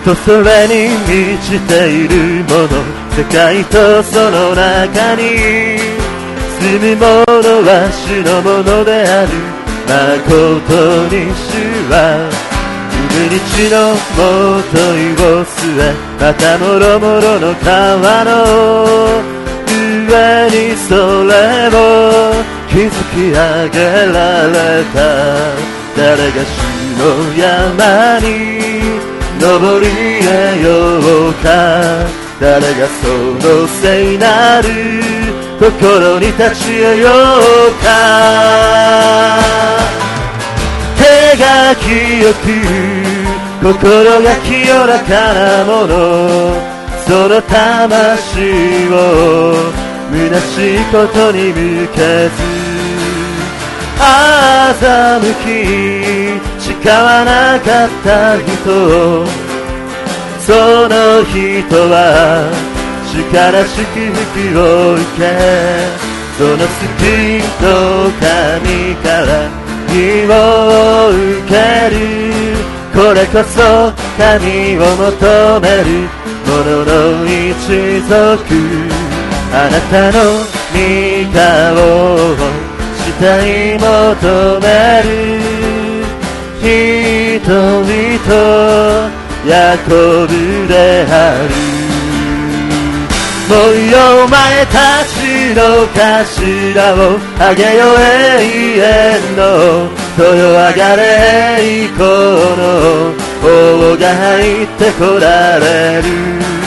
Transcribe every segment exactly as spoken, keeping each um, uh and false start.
と空に満ちているもの、世界とその中に住むものは主のものである。誠に主は海に地のもといを据え、またもろもろの川の上にそれを築き上げられた。誰が主の山に登り得ようか、誰がその聖なるところに立ち得ようか。手が清く心が清らかなもの、その魂を虚しいことに向けず、欺き誓わなかった人、その人は主から祝福を受け、その救いと神から義を受ける。これこそ神を求める者の一族。あなたの御顔を慕い求める人々、ヤコブである。もうよお前たちの頭を上げよ永遠の豊上がれ栄光の王が入ってこられる。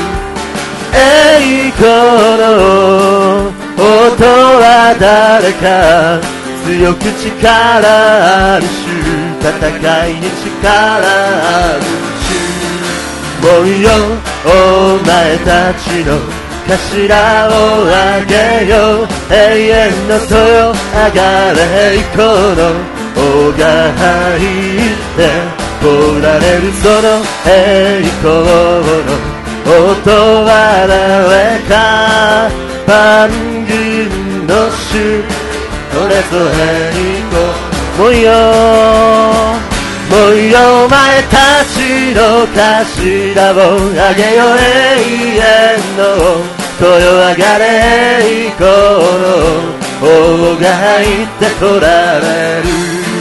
栄光の音は誰か、強く力ある主、戦いに力ある主。もうよお前たちの頭を上げよ、永遠の豊上がれ栄光の王が入ってこられる。その栄光の音は誰か、万軍の主、それぞれにこもうよもうよお前たちの頭を上げよ永遠の豊上がれ栄光の王が入ってこられる。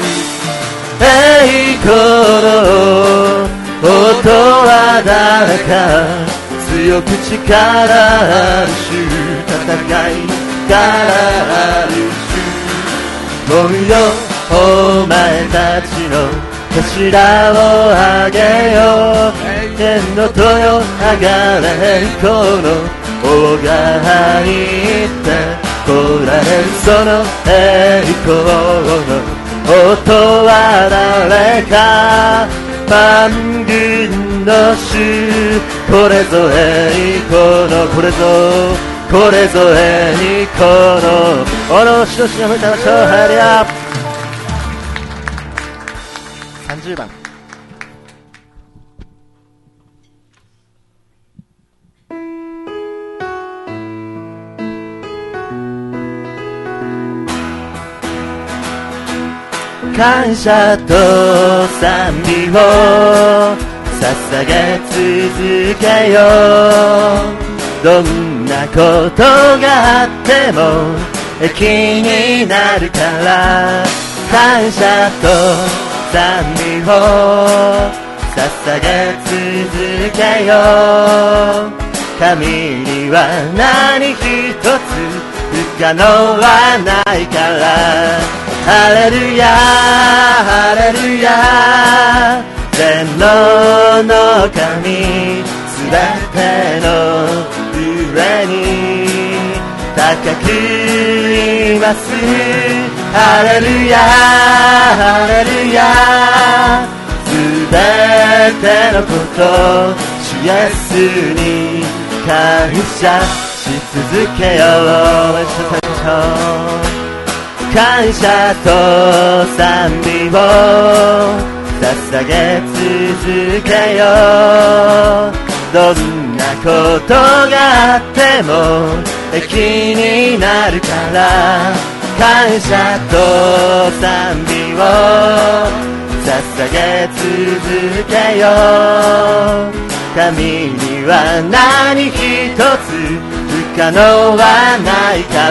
栄光の音は誰か、強く力ある主、戦いに力ある主。もうよお前たちの頭を上げよ、永遠の豊上がれ栄光の王が入ってこられる。その栄光の音は誰か、万軍の主、これぞ栄光の、これぞこれぞ栄光の、おのしのしのめたらしょうはりゃさんじゅうばん。感謝と賛美を捧げ続けよう。どんなことがあっても気になるから、感謝と賛美を捧げ続けよう。神には何一つ不可能はないから、ハレルヤハレルヤ、全能の神、すべての上に高くいます。ハレルヤハレルヤ、すべてのこと主イエスに感謝し続けよう。感謝と賛美を捧げ続けよう。どんなことがあっても気になるから、感謝と賛美を捧げ続けよう。 神には何一つ不可能はないから。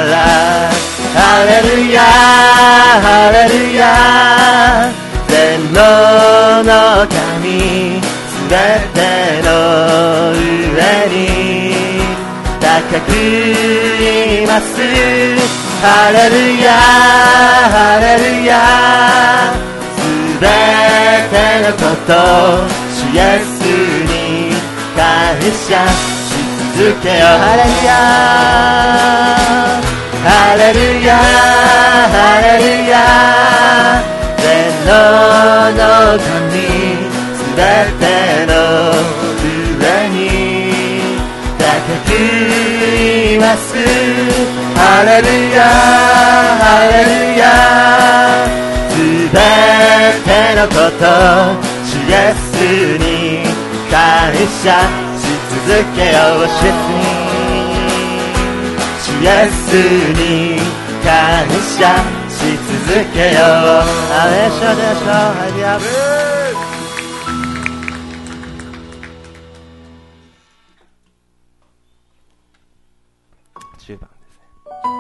ハレルヤハレルヤ、全能の神、すべての上に高く言います。ハレルヤハレルヤ、すべてのこと主イエスに感謝し続けよう。ハレルヤハレルヤハレルヤ、全能の神、すべての上に高く言います。ハレルヤハレルヤ、すべてのこと主イエスに感謝し続けよう。主イエスに感謝し続けよう。アレシャデシャハリアブじゅうばんですね。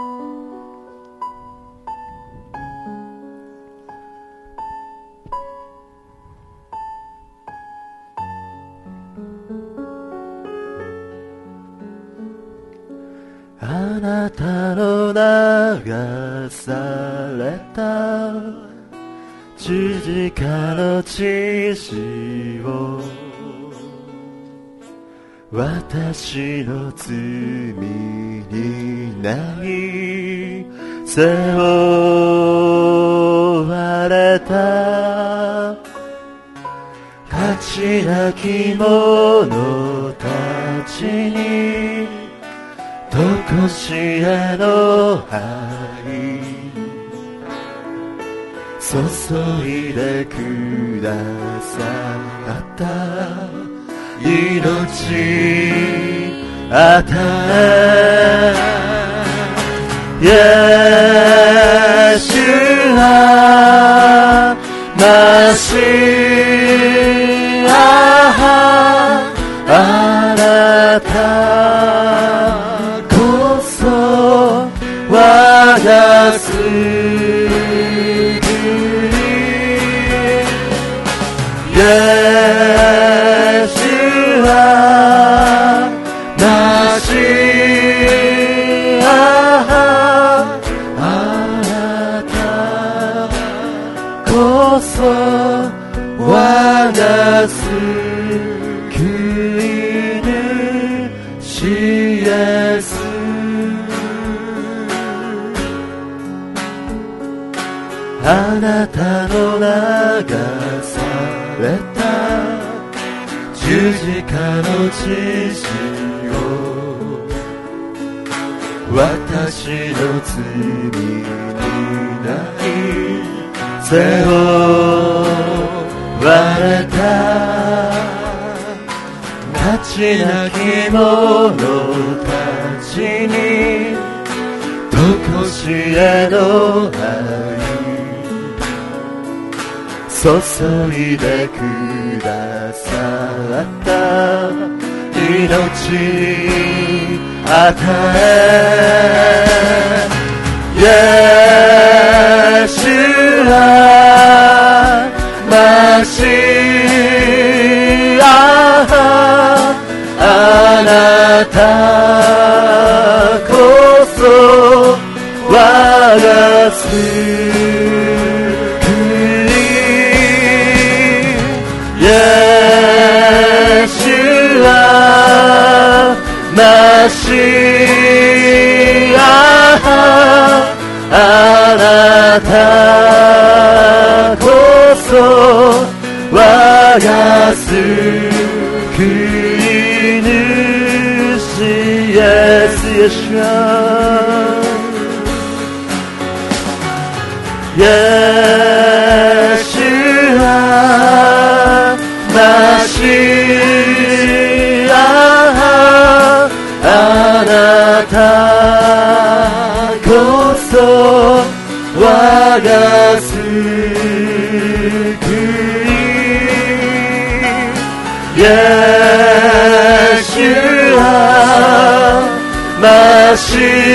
あなたの流された十字架の血潮、私の罪にない背負われた価値なき者たちにとこしえの愛注いでくださった命与え、イエスはマシア、あなたこそ我が救い、イエスはマシア、あなたこそ我が救い主イエス。あなたの流された十字架の血潮、私の罪にない背負われた価値なき者たちにとこしえの愛注いでくださった命与え、イエスはマシア、あなたこそ我が救イエスはマシア、あなたこそ我が救い主イエスイエスイエスはマシア、あなたこそ我が救いイエスし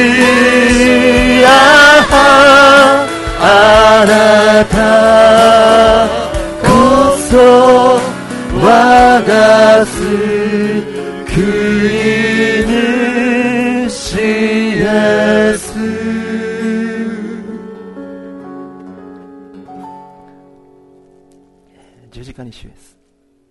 ああなたこそ我が救い主イエス。十字架に主イエス。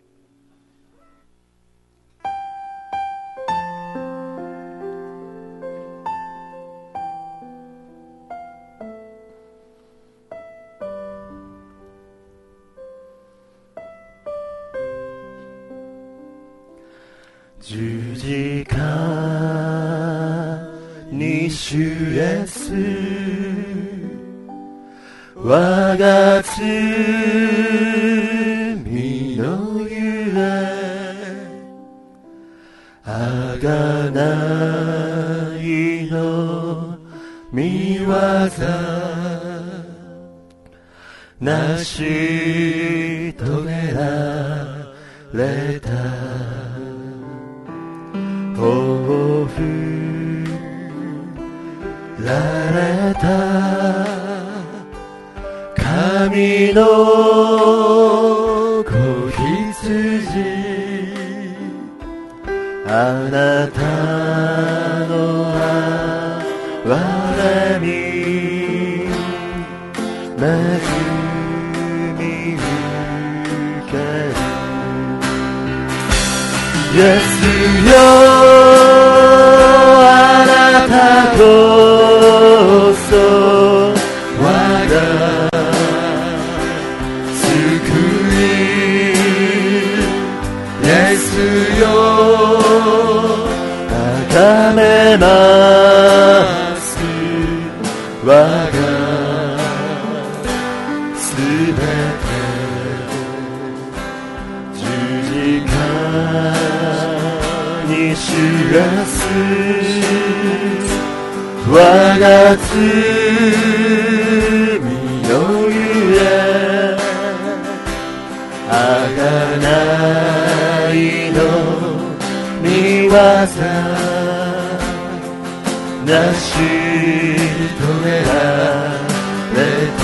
十字架に主イエス我が罪のゆえあがないの見業成し遂げられた報ふられた神の子羊あなたの憐れみ恵み受けるイエスよあなたこそ我が救いイエスよ崇めます我がすべて十字架に主イエス我が罪のゆえあがないの見業成し遂げられた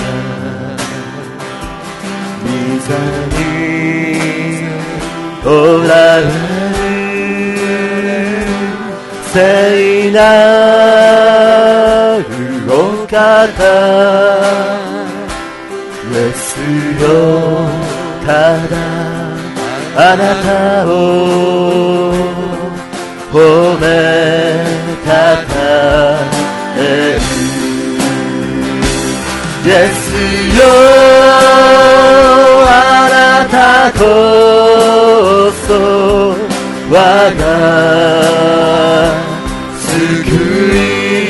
御座におられる聖なるお方イエスよただあなたを褒めたたえるイエスよあなたこそ我が救い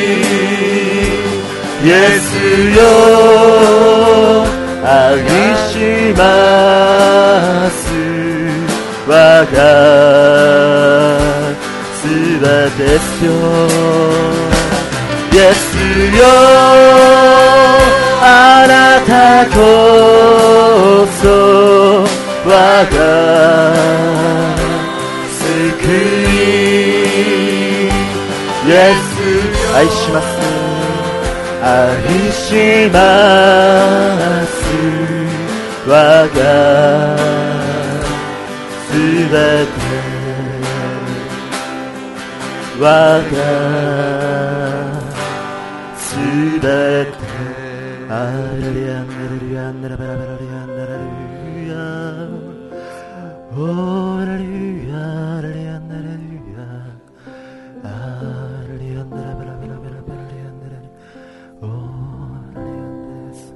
イエスよ愛します我がすべてよイエスよあなたこそ我が救いイエス愛します愛します我がすべて我がすべてアレルヤンアレルヤンアレルヤンアレルヤオアレルヤアレルヤンアレルヤアレルヤンアレルヤンアレルヤンアレルヤオアレルヤンです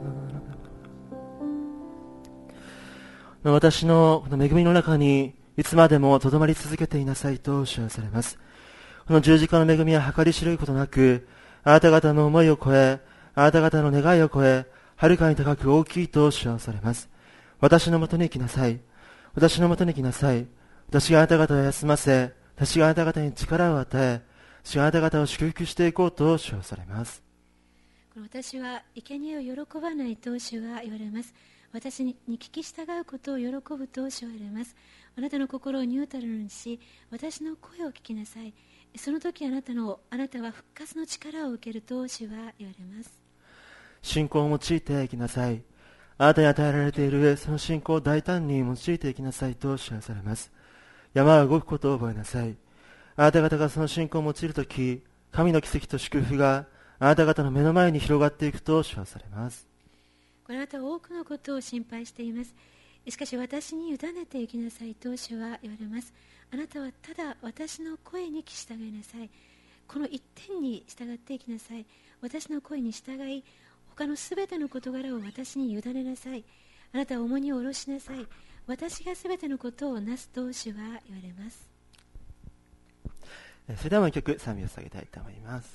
私のこの恵みの中にいつまでもとどまり続けていなさいと主はされます。この十字架の恵みは計り知ることなくあなた方の思いを超えあなた方の願いを超えはるかに高く大きいと主はされます。私のもとに来なさい私のもとに来なさい私があなた方を休ませ私があなた方に力を与え主があなた方を祝福していこうと主はされます。 私は生贄を喜ばないと主は言われます。私に聞き従うことを喜ぶと主は言われます。あなたの心をニュートラルにし私の声を聞きなさい。 その時あなたのあなたは復活の力を受けると主は言われます。 信仰を用いていきなさい。あなたに与えられているその信仰を大胆に用いていきなさいと知らされます。山は動くことを覚えなさい。あなた方がその信仰を用いるとき、神の奇跡と祝福があなた方の目の前に広がっていくと知らされます。 このあなたは多くのことを心配しています。しかし私に委ねていきなさいと主は言われます。あなたはただ私の声に従いなさい。この一点に従っていきなさい。私の声に従い、他のすべての事柄を私に委ねなさい。あなたは重荷を下ろしなさい。私がすべてのことをなすと主は言われます。 それではもう一曲賛美を捧げたいと思います。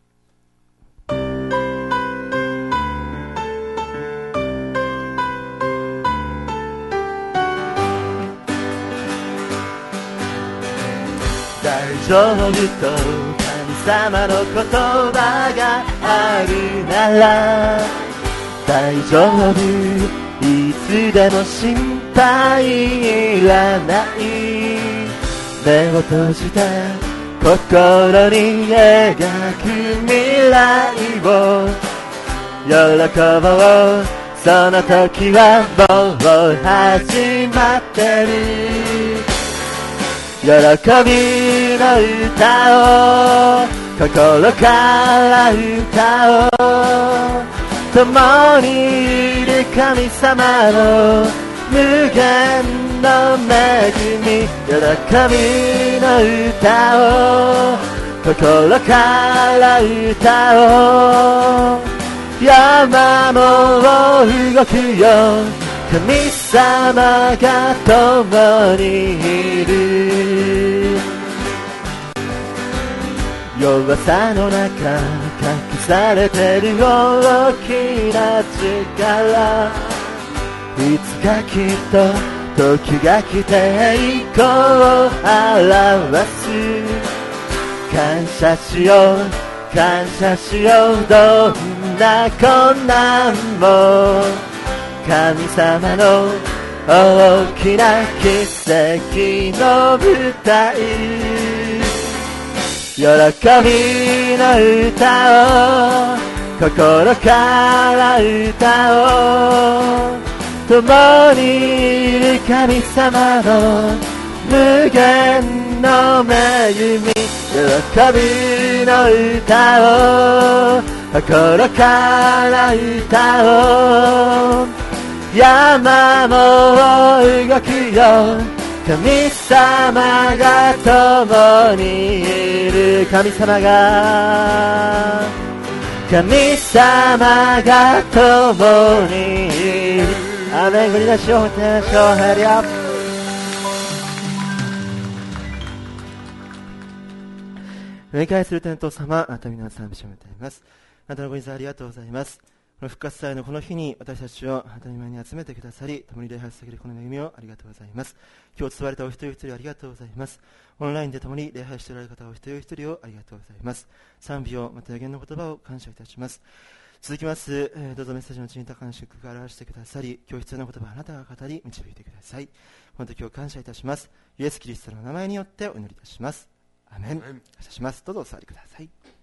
大丈夫と神様の言葉があるなら大丈夫、いつでも心配いらない。目を閉じて心に描く未来を喜ぼう。その時はもう始まってる。喜びの歌を心から歌おう。共にいる神様の無限の恵み、喜びの歌を心から歌おう。山も動くよ、神様が共にいる。弱さの中隠されてる大きな力、いつかきっと時が来て栄光を表す。感謝しよう感謝しよう、どんな困難も神様の大きな奇跡の舞台、喜びの歌を心から歌おう。共にいる神様の無限の恵み、喜びの歌を心から歌おう。山も動くよ、神様が共にいる。神様が神様が共にいる。アーメン。ごり出しを持ってみましょう。ハレルヤ。お願いする天父様、あなた皆さんを賛美います。あなたのご人生ありがとうございます。この復活祭のこの日に私たちをあなたの前に集めてくださり、共に礼拝してくれるこの恵みをありがとうございます。今日伝われたお一人お一人ありがとうございます。オンラインで共に礼拝しておられる方お一人お一人をありがとうございます。賛美をまた予言の言葉を感謝いたします。続きます、えー、どうぞメッセージのうちに高い祝福を表してくださり、今日必要な言葉をあなたが語り導いてください。この時を感謝いたします。イエス・キリストの名前によってお祈りいたします。アメン。感謝します。どうぞお座りください。